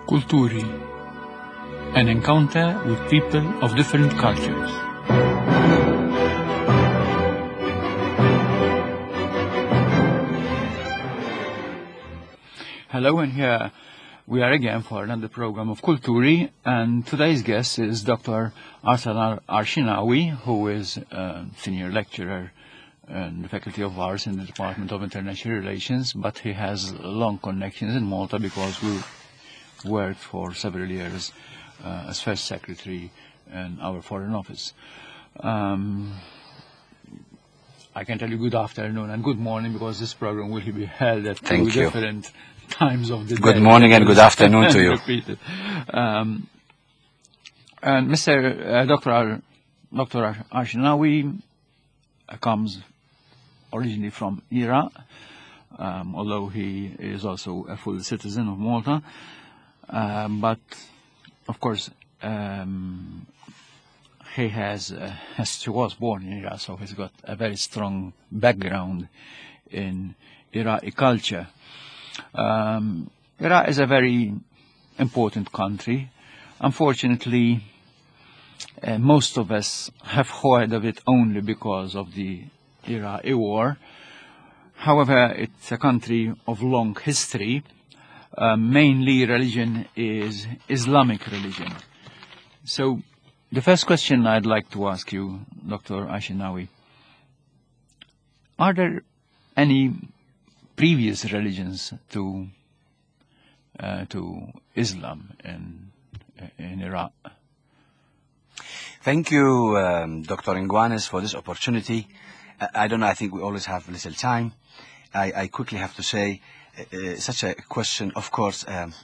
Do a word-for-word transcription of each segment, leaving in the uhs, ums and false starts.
Kulturi, an encounter with people of different cultures. Hello, and here we are again for another program of Kulturi, and today's guest is Doctor Arsalan Arshinawi, who is a senior lecturer in the Faculty of Arts in the Department of International Relations, but he has long connections in Malta because we worked for several years uh, as first secretary in our foreign office. Um, I can tell you good afternoon and good morning because this program will be held at two different times of the day. Good morning and good afternoon to you. Um, and Mister Uh, Doctor Ar Doctor Arshinawi uh, comes originally from Iraq, um, although he is also a full citizen of Malta. Um, but, of course, um, he has, uh, he was born in Iraq, so he's got a very strong background in Iraqi culture. Um, Iraq is a very important country. Unfortunately, uh, most of us have heard of it only because of the Iraqi war. However, it's a country of long history. Uh, mainly religion is Islamic religion. So the first question I'd like to ask you, Doctor Arshinawi, are there any previous religions to uh, to Islam in in Iraq? Thank you, um, Doctor Ngwanes, for this opportunity. I, I don't know, I think we always have little time. I, I quickly have to say, uh, such a question, of course, um,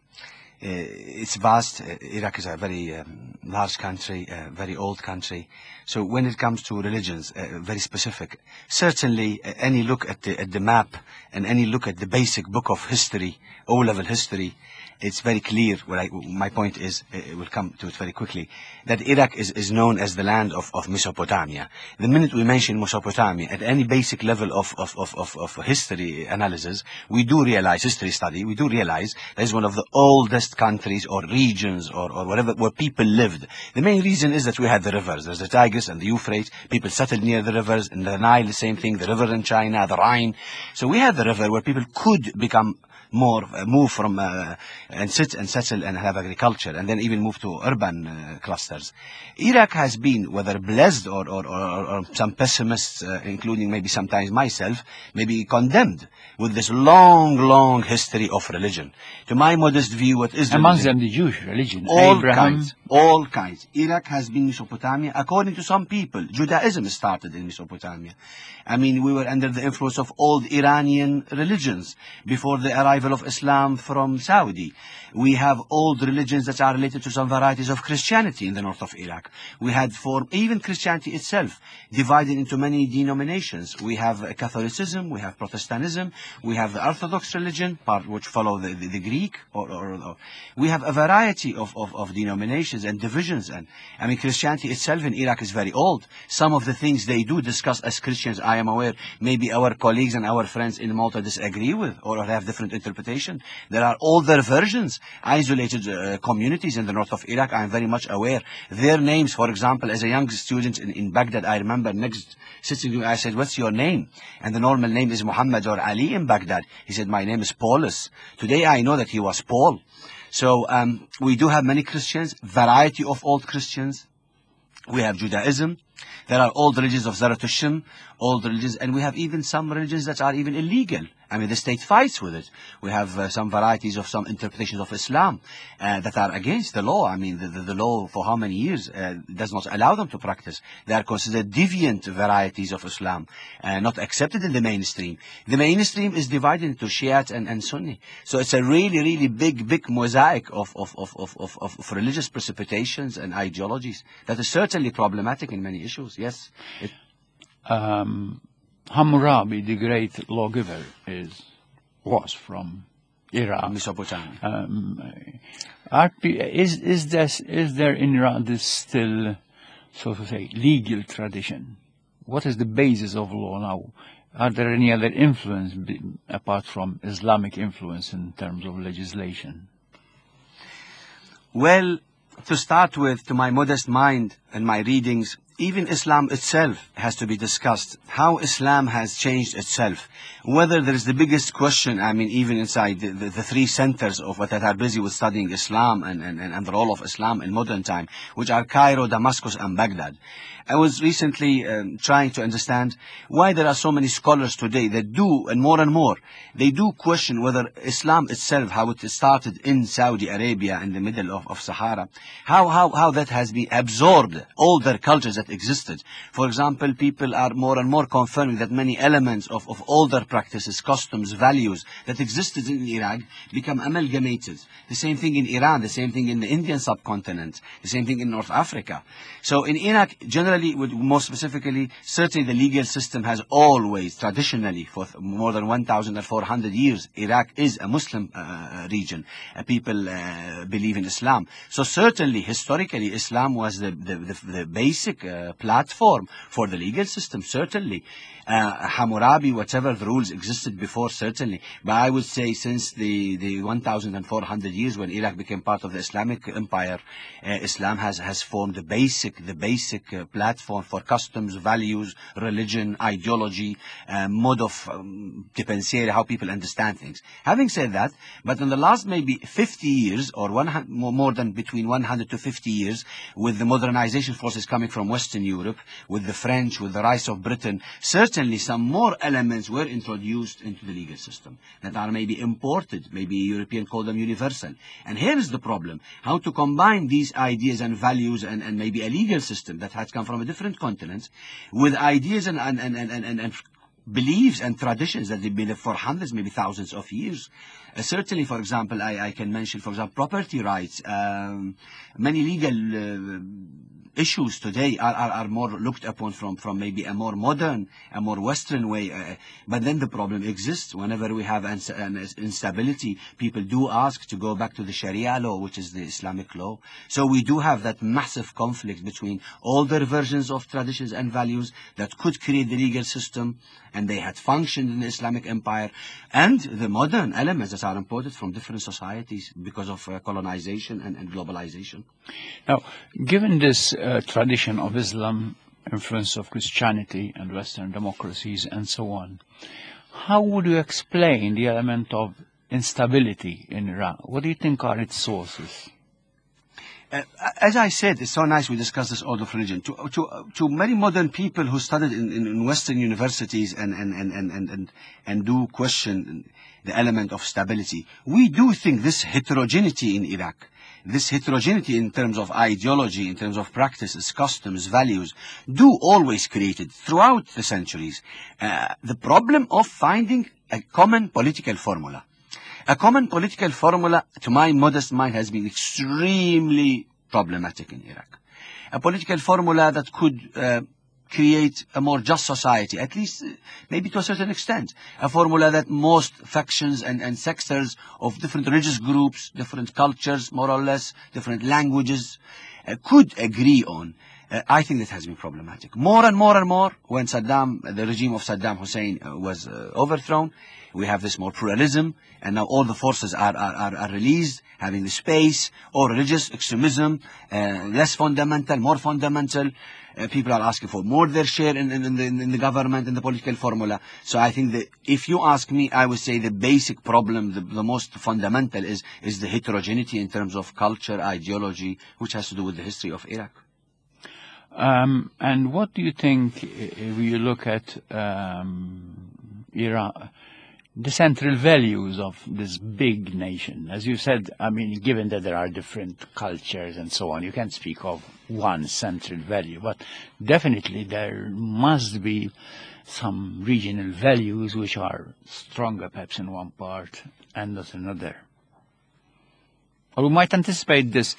uh, it's vast. Uh, Iraq is a very um, large country, a very old country. So when it comes to religions, uh, very specific. Certainly, uh, any look at the, at the map and any look at the basic book of history, O-level history, it's very clear. What I, my point is, uh, we'll come to it very quickly, that Iraq is, is known as the land of, of Mesopotamia. The minute we mention Mesopotamia, at any basic level of, of, of, of, of history analysis, we do realize, history study, we do realize that is one of the oldest countries or regions or, or whatever where people lived. The main reason is that we had the rivers. There's the Tigris and the Euphrates. People settled near the rivers. In the Nile, the same thing, the river in China, the Rhine. So we had the river where people could become more, uh, move from, uh, and sit and settle and have agriculture, and then even move to urban uh, clusters. Iraq has been, whether blessed or, or, or, or some pessimists, uh, including maybe sometimes myself, maybe condemned with this long, long history of religion. To my modest view, what is amongst religion? them the Jewish religion? All Abraham. kinds, all kinds. Iraq has been Mesopotamia. According to some people, Judaism started in Mesopotamia. I mean, we were under the influence of old Iranian religions before the arrival of Islam from Saudi. We have old religions that are related to some varieties of Christianity in the north of Iraq. We had for even Christianity itself divided into many denominations. We have Catholicism, we have Protestantism, we have the Orthodox religion, part which follow the, the, the Greek, or, or, or we have a variety of, of, of denominations and divisions. And I mean, Christianity itself in Iraq is very old. Some of the things they do discuss as Christians, I am aware, maybe our colleagues and our friends in Malta disagree with or have different interpretation. There are older versions, isolated uh, communities in the north of Iraq. I am very much aware. Their names, for example, as a young student in, in Baghdad, I remember next sitting with me, I said, what's your name? And the normal name is Muhammad or Ali in Baghdad. He said, my name is Paulus. Today I know that he was Paul. So um, we do have many Christians, variety of old Christians. We have Judaism. There are old religions of Zarathustra, old religions, and we have even some religions that are even illegal. I mean, the state fights with it. We have uh, some varieties of some interpretations of Islam uh, that are against the law. I mean, the, the, the law for how many years uh, does not allow them to practice. They are considered deviant varieties of Islam, uh, not accepted in the mainstream. The mainstream is divided into Shiite and, and Sunni. So it's a really, really big, big mosaic of, of, of, of, of, of religious precipitations and ideologies that is certainly problematic in many issues, yes. It, um, Hammurabi, the great lawgiver, is was from Iraq. Mesopotamia. Um, are, is is there is there in Iraq this still, so to say, legal tradition? What is the basis of law now? Are there any other influence apart from Islamic influence in terms of legislation? Well, to start with, to my modest mind and my readings, even Islam itself has to be discussed. How Islam has changed itself. Whether there is the biggest question, I mean, even inside the, the, the three centers of what that are busy with studying Islam and, and, and the role of Islam in modern time, which are Cairo, Damascus, and Baghdad. I was recently um, trying to understand why there are so many scholars today that do, and more and more, they do question whether Islam itself, how it started in Saudi Arabia in the middle of, of Sahara, how, how, how that has been absorbed older cultures that existed. For example, people are more and more confirming that many elements of, of older practices, customs, values that existed in Iraq become amalgamated. The same thing in Iran, the same thing in the Indian subcontinent, the same thing in North Africa. So in Iraq, generally, more specifically, certainly the legal system has always, traditionally, for more than one thousand four hundred years, Iraq is a Muslim uh, region. Uh, people uh, believe in Islam. So certainly, historically, Islam was the, the, the, the basic uh, platform for the legal system, certainly. Uh, Hammurabi, whatever the rules existed before, certainly. But I would say since the, the one thousand four hundred years when Iraq became part of the Islamic Empire, uh, Islam has, has formed the basic, the basic uh, platform for customs, values, religion, ideology, uh, mode of um, pensiero, how people understand things. Having said that, but in the last maybe fifty years, or one hundred, more than between one hundred to fifty years, with the modernization forces coming from Western Europe, with the French, with the rise of Britain, certainly Certainly some more elements were introduced into the legal system that are maybe imported, maybe European call them universal. And here is the problem, how to combine these ideas and values and, and maybe a legal system that has come from a different continent with ideas and, and, and, and, and, and beliefs and traditions that they've been for hundreds, maybe thousands of years. Uh, certainly, for example, I, I can mention, for example, property rights. Um, many legal uh, issues today are, are, are more looked upon from, from maybe a more modern, a more Western way. Uh, but then the problem exists. Whenever we have an, an instability, people do ask to go back to the Sharia law, which is the Islamic law. So we do have that massive conflict between older versions of traditions and values that could create the legal system, and they had functioned in the Islamic Empire, and the modern elements that are imported from different societies because of uh, colonization and, and globalization. Now, given this uh, tradition of Islam, influence of Christianity and Western democracies and so on, how would you explain the element of instability in Iraq? What do you think are its sources? Uh, as I said, it's so nice we discuss this order of religion. To, to, to many modern people who studied in, in, in Western universities and, and, and, and, and, and, and do question the element of stability, we do think this heterogeneity in Iraq, this heterogeneity in terms of ideology, in terms of practices, customs, values, do always created throughout the centuries uh, the problem of finding a common political formula. A common political formula, to my modest mind, has been extremely problematic in Iraq. A political formula that could uh, create a more just society, at least uh, maybe to a certain extent. A formula that most factions and, and sectors of different religious groups, different cultures, more or less, different languages, uh, could agree on. Uh, I think that has been problematic. More and more and more, when Saddam, the regime of Saddam Hussein uh, was uh, overthrown, we have this more pluralism, and now all the forces are, are, are released, having the space, or religious extremism, uh, less fundamental, more fundamental. Uh, people are asking for more their share in, in, in, the, in the government and the political formula. So I think that if you ask me, I would say the basic problem, the, the most fundamental is, is the heterogeneity in terms of culture, ideology, which has to do with the history of Iraq. Um, and what do you think, if you look at um, Iraq, the central values of this big nation? As you said, I mean, given that there are different cultures and so on, you can't speak of one central value, but definitely there must be some regional values which are stronger perhaps in one part and not another. Or we might anticipate this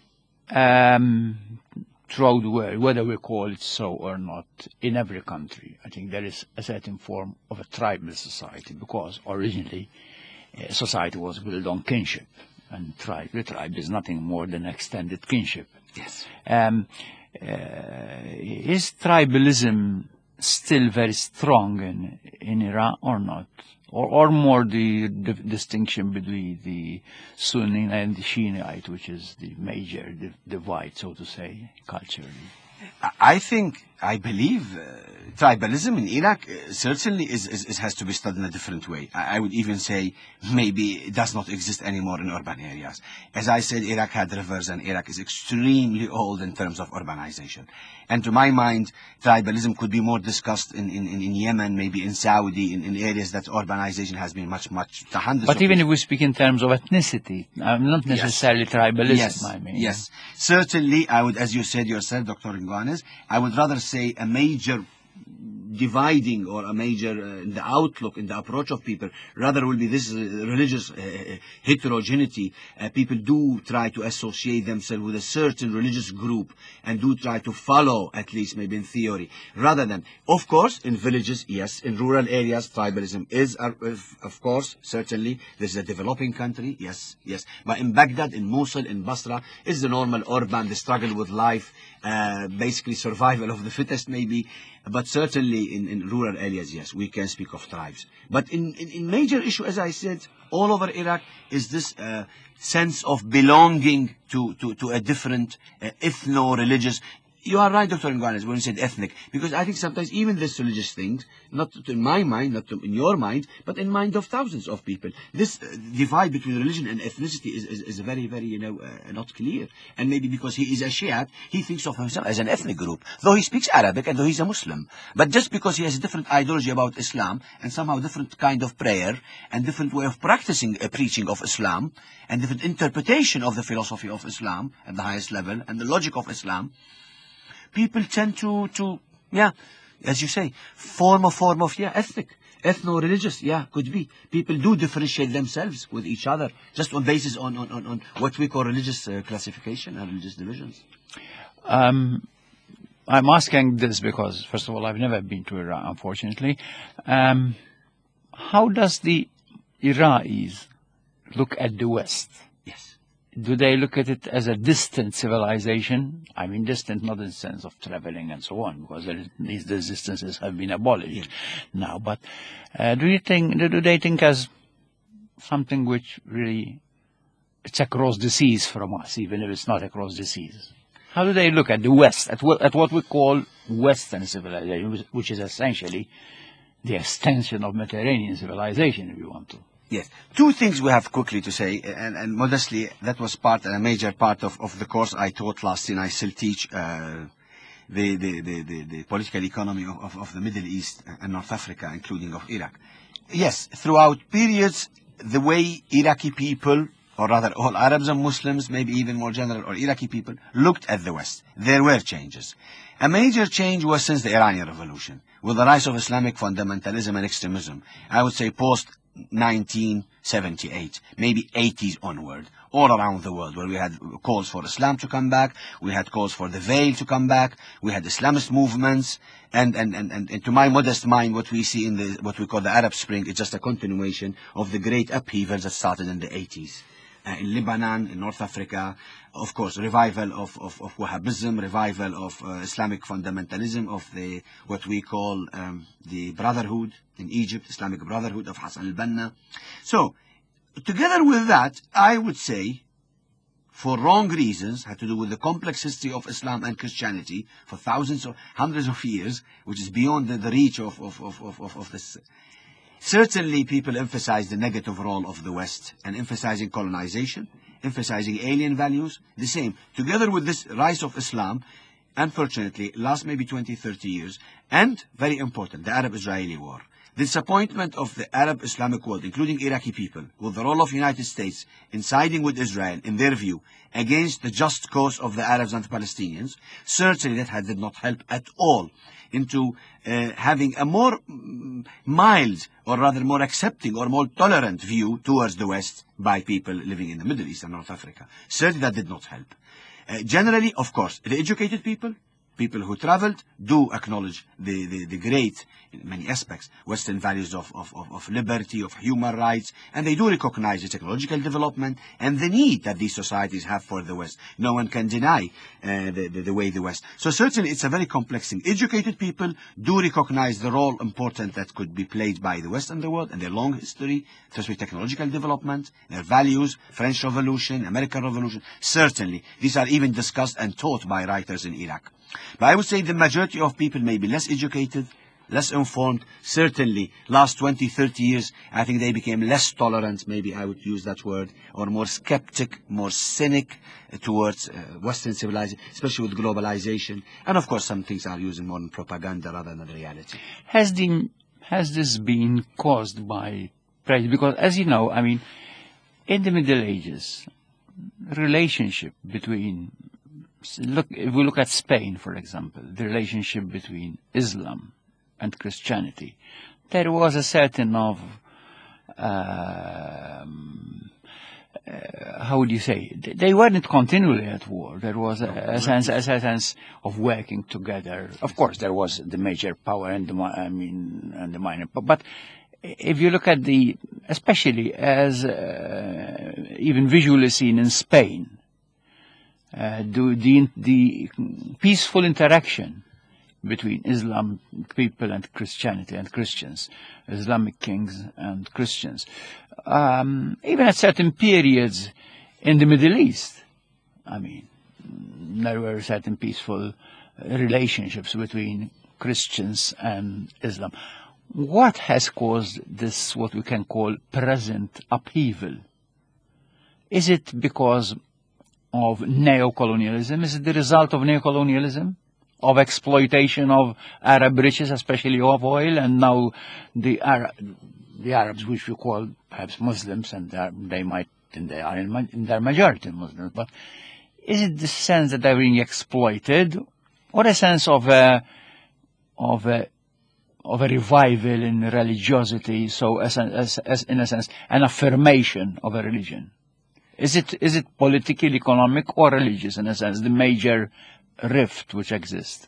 um, throughout the world, whether we call it so or not, in every country. I think there is a certain form of a tribal society, because originally uh, society was built on kinship, and tribe, the tribe is nothing more than extended kinship. Yes. Um, uh, is tribalism still very strong in, in Iraq or not? or, or more the, the distinction between the Sunni and the Shiite, which is the major div divide, so to say, culturally? I think, I believe, uh, tribalism in Iraq uh, certainly is, is, is has to be studied in a different way. I, I would even say maybe it does not exist anymore in urban areas. As I said, Iraq had rivers, and Iraq is extremely old in terms of urbanization. And to my mind, tribalism could be more discussed in, in, in Yemen, maybe in Saudi, in, in areas that urbanization has been much, much, hundreds But of even years. if we speak in terms of ethnicity, uh, not necessarily Yes. tribalism, Yes, I mean. yes. Certainly, I would, as you said yourself, Doctor Ngwanes, I would rather say a major dividing or a major uh, in the outlook, in the approach of people, rather will be this uh, religious uh, heterogeneity. Uh, people do try to associate themselves with a certain religious group and do try to follow, at least maybe in theory, rather than, of course, in villages, yes, in rural areas, tribalism is, uh, of course, certainly, this is a developing country, yes, yes, but in Baghdad, in Mosul, in Basra, it's the normal urban, the struggle with life, uh, basically survival of the fittest maybe, but certainly in, in rural areas, yes, we can speak of tribes. But in, in, in major issue, as I said, all over Iraq is this uh, sense of belonging to, to, to a different uh, ethno-religious. You are right, Doctor Ngwanes, when you said ethnic, because I think sometimes even this religious things, not in my mind, not in your mind, but in mind of thousands of people, this uh, divide between religion and ethnicity is, is, is very, very, you know, uh, not clear. And maybe because he is a Shiite, he thinks of himself as an ethnic group, though he speaks Arabic and though he's a Muslim. But just because he has a different ideology about Islam and somehow different kind of prayer and different way of practicing a preaching of Islam and different interpretation of the philosophy of Islam at the highest level and the logic of Islam, people tend to, to, yeah, as you say, form a form of, yeah, ethnic, ethno-religious, yeah, could be. People do differentiate themselves with each other, just on basis on, on, on, on what we call religious uh, classification and religious divisions. Um, I'm asking this because, first of all, I've never been to Iraq, unfortunately. Um, how does the Iraqis look at the West? Yes. Do they look at it as a distant civilization? I mean, distant not in the sense of traveling and so on, because there is, these distances have been abolished yeah. now. But uh, do you think, do they think as something which really, it's across the seas from us, even if it's not across the seas? How do they look at the West, at what, at what we call Western civilization, which is essentially the extension of Mediterranean civilization, if you want to? Yes. Two things we have quickly to say, and, and modestly, that was part and a major part of, of the course I taught last year. I still teach uh, the, the, the, the, the political economy of, of, of the Middle East and North Africa, including of Iraq. Yes, throughout periods, the way Iraqi people, or rather all Arabs and Muslims, maybe even more general, or Iraqi people, looked at the West. There were changes. A major change was since the Iranian Revolution, with the rise of Islamic fundamentalism and extremism. I would say post nineteen seventy-eight, maybe eighties onward, all around the world, where we had calls for Islam to come back, we had calls for the veil to come back, we had Islamist movements, and, and, and, and, and to my modest mind, what we see in the, what we call the Arab Spring is just a continuation of the great upheavals that started in the eighties. Uh, in Lebanon, in North Africa, of course, revival of, of, of Wahhabism, revival of uh, Islamic fundamentalism, of the what we call um, the Brotherhood in Egypt, Islamic Brotherhood of Hassan al-Banna. So, together with that, I would say, for wrong reasons, had to do with the complex history of Islam and Christianity for thousands or hundreds of years, which is beyond the, the reach of, of, of, of, of this. Certainly, people emphasize the negative role of the West and emphasizing colonization, emphasizing alien values, the same. Together with this rise of Islam, unfortunately, last maybe twenty, thirty years, and very important, the Arab-Israeli war. The disappointment of the Arab-Islamic world, including Iraqi people, with the role of the United States in siding with Israel, in their view, against the just cause of the Arabs and the Palestinians, certainly that had, did not help at all into uh, having a more mm, mild, or rather more accepting or more tolerant view towards the West by people living in the Middle East and North Africa. Certainly that did not help. Uh, generally, of course, the educated people, people who traveled do acknowledge the, the, the great, in many aspects, Western values of, of, of, of liberty, of human rights, and they do recognize the technological development and the need that these societies have for the West. No one can deny uh, the, the, the way the West. So certainly it's a very complex thing. Educated people do recognize the role important that could be played by the West and the world and their long history, especially technological development, their values, French Revolution, American Revolution. Certainly, these are even discussed and taught by writers in Iraq. But I would say the majority of people may be less educated, less informed. Certainly, last twenty, thirty years, I think they became less tolerant, maybe I would use that word, or more skeptic, more cynic towards uh, Western civilization, especially with globalization. And of course, some things are using modern propaganda rather than reality. Has, the, has this been caused by prejudice? Because as you know, I mean, in the Middle Ages, relationship between Look, if we look at Spain, for example, the relationship between Islam and Christianity, there was a certain of, um, uh, how would you say, they weren't continually at war. There was a, a sense, a sense of working together. Of course, there was the major power and the, I mean, and the minor, but, but if you look at the, especially as uh, even visually seen in Spain, Uh, do the, the peaceful interaction between Islam people and Christianity and Christians, Islamic kings and Christians, um, even at certain periods in the Middle East. I mean, there were certain peaceful relationships between Christians and Islam. What has caused this, what we can call present upheaval? Is it because of neocolonialism? Is it the result of neocolonialism, of exploitation of Arab riches, especially of oil, and now the Arab, the Arabs, which we call perhaps Muslims, and they might, and they are in, in their majority Muslims, but is it the sense that they're being exploited, or a sense of a, of a, of a revival in religiosity, so as, as, as in a sense, an affirmation of a religion? Is it, is it political, economic, or religious, in a sense, the major rift which exists?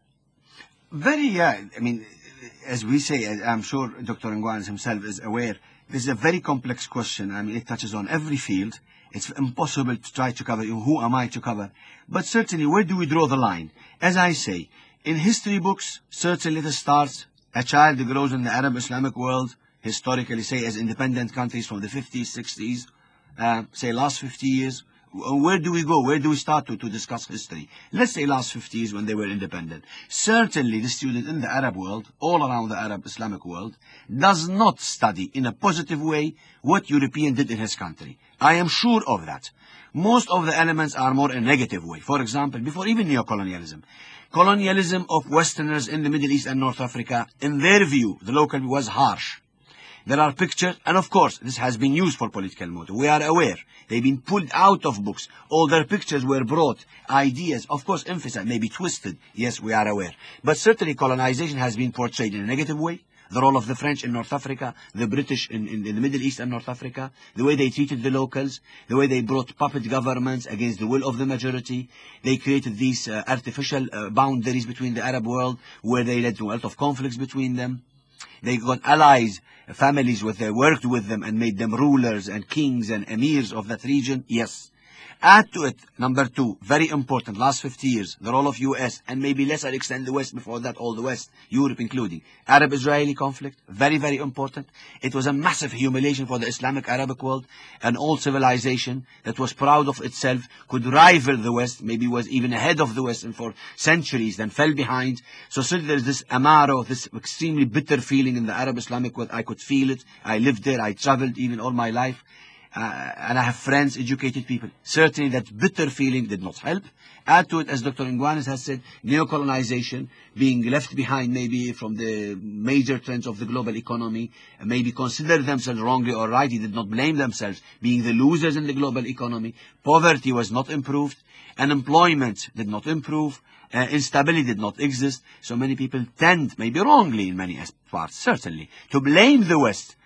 Very, yeah. I mean, as we say, I'm sure Doctor Ngwanes himself is aware, this is a very complex question. I mean, it touches on every field. It's impossible to try to cover. Who am I to cover? But certainly, where do we draw the line? As I say, in history books, certainly it starts, a child grows in the Arab Islamic world, historically, say, as independent countries from the fifties, sixties, Uh, say last fifty years, where do we go? Where do we start to, to discuss history? Let's say last fifty years when they were independent. Certainly the student in the Arab world, all around the Arab Islamic world, does not study in a positive way what European did in his country. I am sure of that. Most of the elements are more in a negative way. For example, before even neocolonialism, colonialism of Westerners in the Middle East and North Africa, in their view, the local view was harsh. There are pictures, and of course, this has been used for political motive. We are aware. They've been pulled out of books. All their pictures were brought. Ideas, of course, emphasized, maybe twisted. Yes, we are aware. But certainly colonization has been portrayed in a negative way. The role of the French in North Africa, the British in, in, in the Middle East and North Africa, the way they treated the locals, the way they brought puppet governments against the will of the majority. They created these uh, artificial uh, boundaries between the Arab world, where they led to a lot of conflicts between them. They got allies, families with they worked with them and made them rulers and kings and emirs of that region. Yes. Add to it, number two, very important, last fifty years, the role of U S and maybe lesser extent the West, before that all the West, Europe including. Arab-Israeli conflict, very, very important. It was a massive humiliation for the Islamic Arabic world, an old civilization that was proud of itself, could rival the West, maybe was even ahead of the West and for centuries, then fell behind. So certainly there's this amaro, this extremely bitter feeling in the Arab-Islamic world. I could feel it. I lived there. I traveled even all my life. Uh, and I have friends, educated people. Certainly that bitter feeling did not help. Add to it, as Doctor Ngwanes has said, neocolonization, being left behind maybe from the major trends of the global economy, maybe consider themselves wrongly or rightly, did not blame themselves, being the losers in the global economy. Poverty was not improved. Unemployment did not improve. Uh, instability did not exist. So many people tend, maybe wrongly in many parts, certainly, to blame the West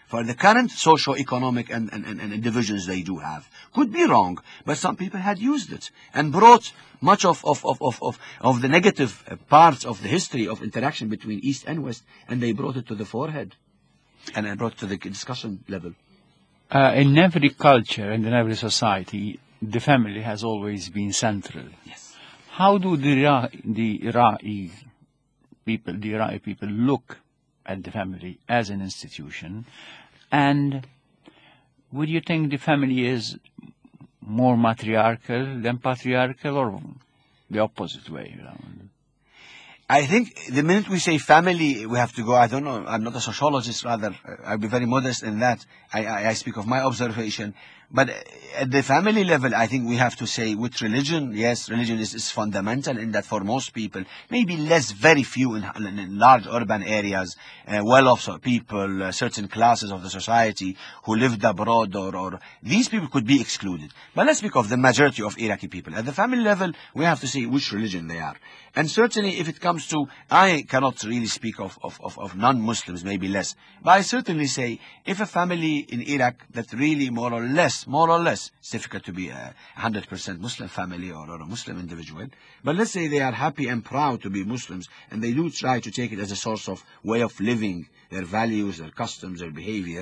for the current socio-economic and, and, and, and divisions they do have. Could be wrong, but some people had used it and brought much of, of, of, of, of, of the negative parts of the history of interaction between East and West, and they brought it to the forehead and then brought it to the discussion level. Uh, in every culture and in every society, the family has always been central. Yes. How do the, Ira the Iraqi people, the Iraqi people look at the family as an institution? And would you think the family is more matriarchal than patriarchal, or the opposite way around? I think the minute we say family, we have to go, I don't know, I'm not a sociologist, rather, I'll be very modest in that. I, I, I speak of my observation. But at the family level, I think we have to say with religion, yes, religion is, is fundamental in that for most people, maybe less, very few in, in large urban areas, uh, well-off people, uh, certain classes of the society who lived abroad, or, or these people could be excluded. But let's speak of the majority of Iraqi people. At the family level, we have to say which religion they are. And certainly if it comes to, I cannot really speak of, of, of, of non-Muslims, maybe less. But I certainly say, if a family in Iraq that really more or less, more or less, it's difficult to be a one hundred percent Muslim family or, or a Muslim individual, but let's say they are happy and proud to be Muslims, and they do try to take it as a source of way of living, their values, their customs, their behavior,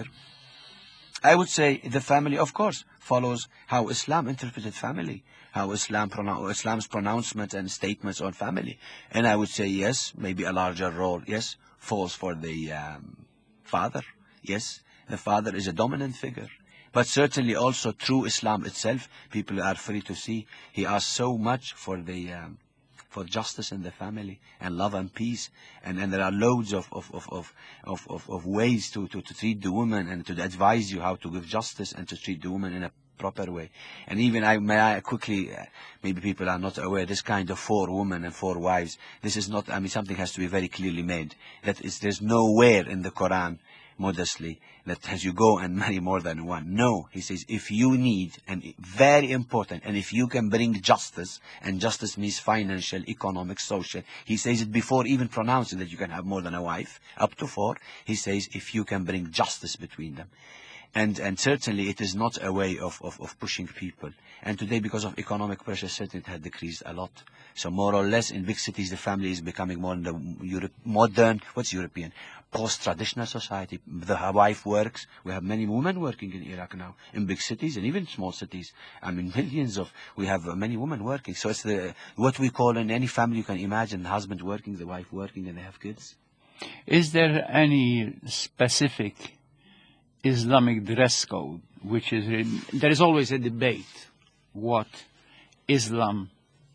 I would say the family, of course, follows how Islam interpreted family, how Islam pronoun Islam's pronouncement and statements on family. And I would say, yes, maybe a larger role, yes, falls for the um, father. Yes, the father is a dominant figure. But certainly also through Islam itself, people are free to see. He asks so much for the um, for justice in the family and love and peace, and, and there are loads of of, of, of, of, of, of ways to, to, to treat the woman and to advise you how to give justice and to treat the woman in a proper way. And even I may I quickly, uh, maybe people are not aware, this kind of four women and four wives, this is not, I mean, something has to be very clearly made. That is, there's nowhere in the Quran, modestly, that as you go and marry more than one. No, he says, if you need, and very important, and if you can bring justice, and justice means financial, economic, social, he says it before even pronouncing that you can have more than a wife, up to four, he says, if you can bring justice between them. And, and certainly it is not a way of, of, of pushing people. And today, because of economic pressure, certainly it had decreased a lot. So more or less in big cities, the family is becoming more in the Europe, modern, what's European? Post-traditional society. The wife works. We have many women working in Iraq now, in big cities and even small cities. I mean, millions of, we have uh, many women working. So it's the, what we call in any family you can imagine, the husband working, the wife working, and they have kids. Is there any specific Islamic dress code, which is, in, there is always a debate what Islam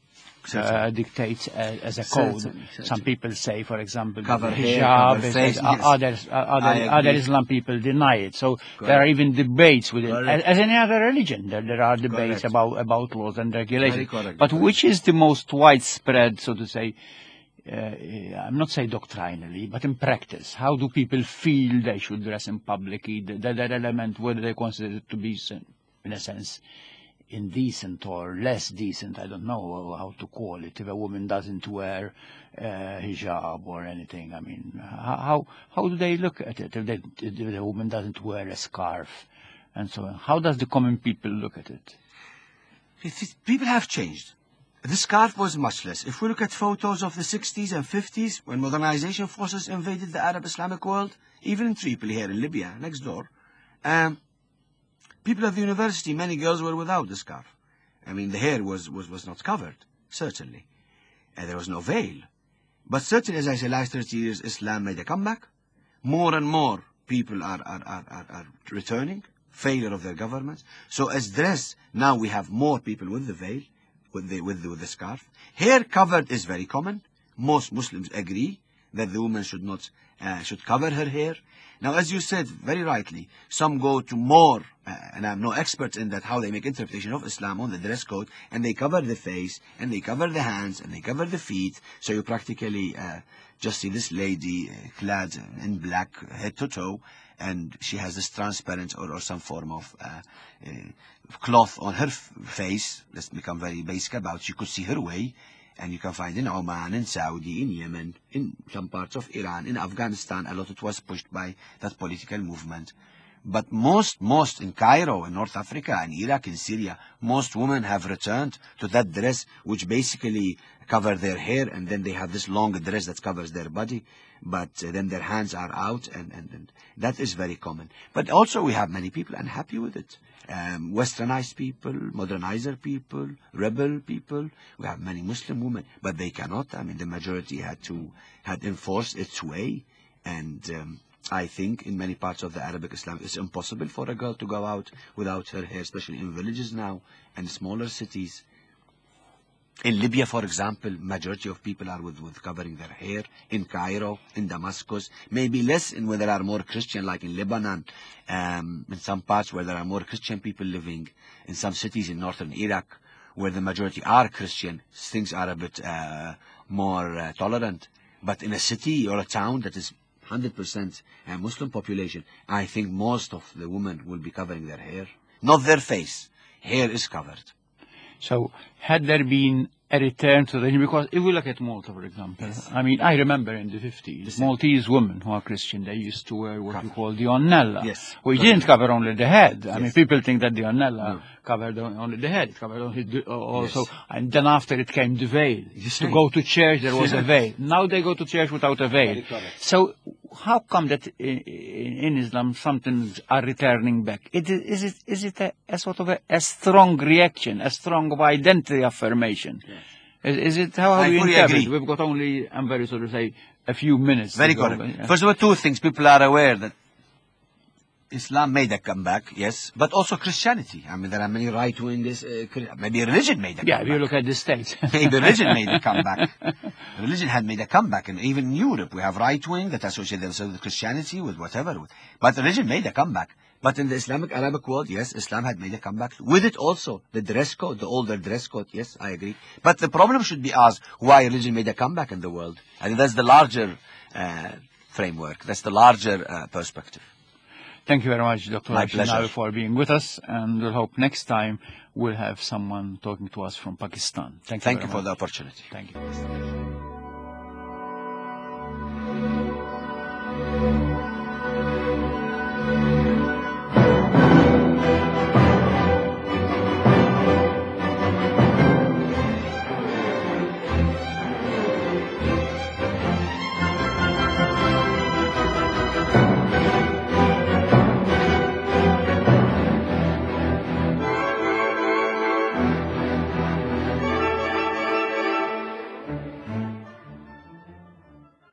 uh, dictates as, as a code. Certainly, certainly. Some people say, for example, cover hijab, hair, cover is, face, is, yes. others, uh, other, other Islam people deny it. So Correct. there are even debates within, as, Correct. as any other religion, there, there are debates Correct. about, about laws and regulations. correct, But correct. which is the most widespread, so to say, Uh, I'm not saying doctrinally, but in practice, how do people feel they should dress in public? That, that element, whether they consider it to be, in a sense, indecent or less decent, I don't know how to call it. If a woman doesn't wear uh, hijab or anything, I mean, how how do they look at it? If, they, if a woman doesn't wear a scarf and so on, how does the common people look at it? People have changed. The scarf was much less. If we look at photos of the sixties and fifties, when modernization forces invaded the Arab Islamic world, even in Tripoli here in Libya, next door, um, people at the university, many girls were without the scarf. I mean, the hair was, was, was not covered, certainly. And there was no veil. But certainly, as I say, last thirty years, Islam made a comeback. More and more people are, are, are, are, are returning, failure of their governments. So as dress, now we have more people with the veil, with the, with the, with the scarf. Hair covered is very common. Most Muslims agree that the woman should not, uh, should cover her hair. Now, as you said very rightly, some go to more, uh, and I'm no expert in that, how they make interpretation of Islam on the dress code, and they cover the face, and they cover the hands, and they cover the feet. So you practically uh, just see this lady uh, clad in black, head to toe, and she has this transparent or, or some form of uh, uh, cloth on her f face. Let's become very basic about it. You could see her way, and you can find in Oman, in Saudi, in Yemen, in some parts of Iran, in Afghanistan, a lot it was pushed by that political movement. But most, most in Cairo, in North Africa, in Iraq, in Syria, most women have returned to that dress, which basically cover their hair, and then they have this long dress that covers their body, but uh, then their hands are out, and, and, and that is very common. But also we have many people unhappy with it. Um, westernized people, modernizer people, rebel people. We have many Muslim women, but they cannot. I mean, the majority had to, had enforced its way, and um, I think in many parts of the Arabic Islam, it's impossible for a girl to go out without her hair, especially in villages now and smaller cities. In Libya, for example, majority of people are with, with covering their hair. In Cairo, in Damascus, maybe less in where there are more Christian, like in Lebanon, um, in some parts where there are more Christian people living. In some cities in northern Iraq, where the majority are Christian, things are a bit uh, more uh, tolerant. But in a city or a town that is one hundred percent a Muslim population, I think most of the women will be covering their hair. Not their face. Hair is covered. So, had there been a return to the, because if we look at Malta, for example, Yes. I mean, I remember in the fifties, Maltese women who are Christian, they used to wear what Cover. we call the onnella, Yes. which Cover. didn't cover only the head. I mean, Yes. people think that the onnella No. covered on- only the head, it covered only the, uh, also, Yes. and then after it came the veil. Yes. To go to church, there was a Yes. veil. Now they go to church without a veil. Very correct. So, how come that in, in Islam some things are returning back? It is, is it, is it a, a sort of a, a strong reaction, a strong of identity affirmation? Yes. Is, is it, how, how I do you fully interpret? agree. We've got only, I'm very sorry to say, a few minutes. Very to go, correct. but, yeah. First of all, two things. People are aware that Islam made a comeback, yes, but also Christianity. I mean, there are many right-wing, uh, maybe religion made a Yeah, comeback. if you look at the States. Maybe religion made a comeback. Religion had made a comeback, and even in Europe we have right-wing that associate themselves with Christianity, with whatever. But religion made a comeback. But in the Islamic Arabic world, yes, Islam had made a comeback. With it also, the dress code, the older dress code, yes, I agree. But the problem should be asked, why religion made a comeback in the world? I think that's the larger uh, framework. That's the larger uh, perspective. Thank you very much, Doctor My Ashinawi, pleasure. for being with us, and we'll hope next time we'll have someone talking to us from Pakistan. Thank you Thank very you for much. the opportunity. Thank you.